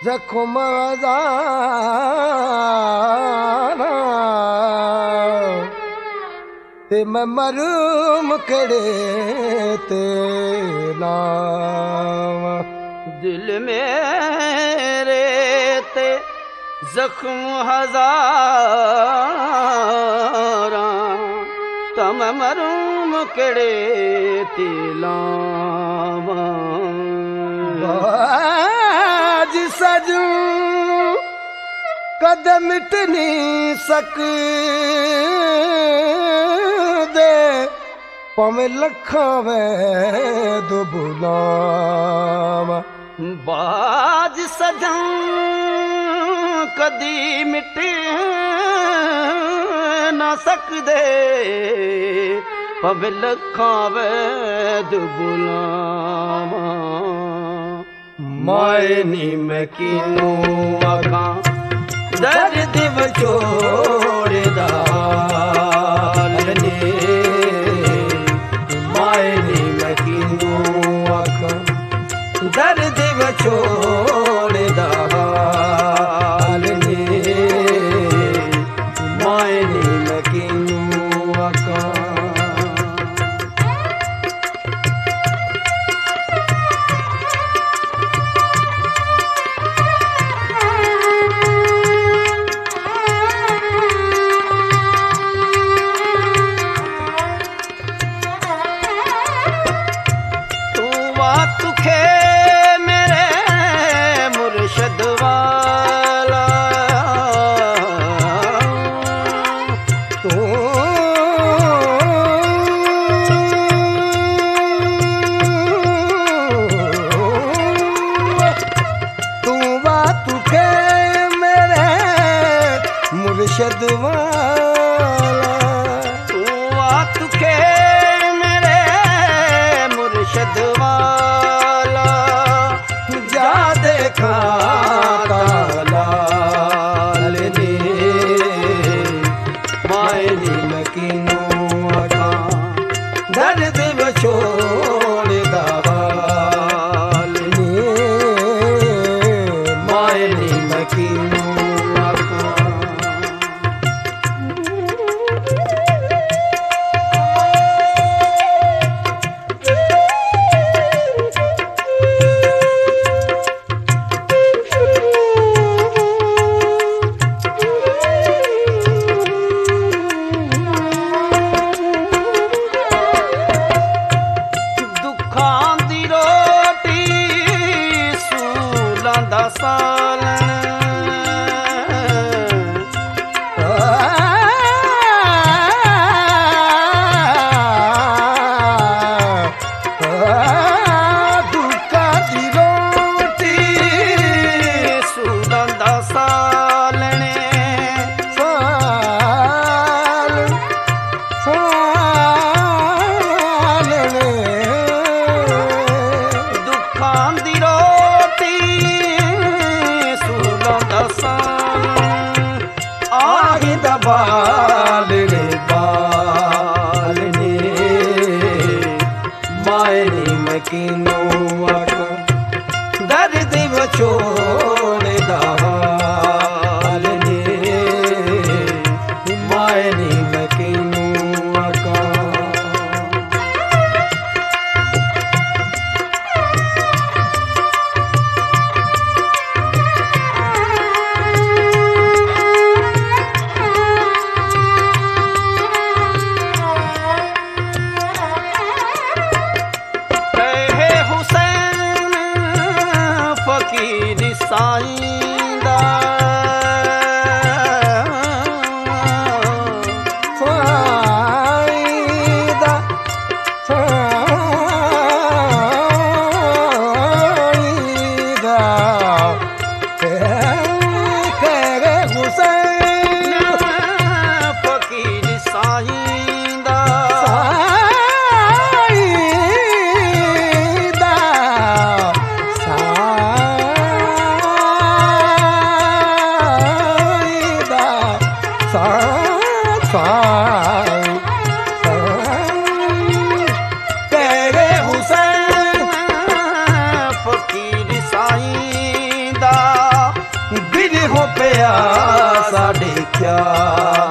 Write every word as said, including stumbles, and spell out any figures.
जख्म हज़ारा ते मैं मरूम केड़े ते लावां। दिल मेरे ते जख्म हज़ारा तां मैं मरूम केड़े ते लावां। बाज सजू कद मिट नहीं सकदे भावें लखां वैद बुलावां। बाज सजन कदी मिट ना सकदे भावें लखां वैद बुलावां। माए नी मैं किनू आखां दर्द विछोड़दा ने। माए नी मैं किनू आखां दर्द विछोड़दा ने। माए नी मैं किनू आखां। तुखे मेरे मुर्शद वाला तू तू वा तुखे मेरे मुर्शद वाला। तू वा तुखे मेरे मुर्शद वाला जा देखा लाल ने। माए नी मैं किनू आखां दर्द विछोड़दा ने। माए नी मैं किनू आखां। बाल रे बाल ने। माए नी मैं किनू आखां दर्द विछोड़दा ने। माए नी मैं किनू आखां। फकीर साईंदा साईंदा साईंदा करे हुसैन। फकीर साईंदा हुसैन फकीर साईं दा क्या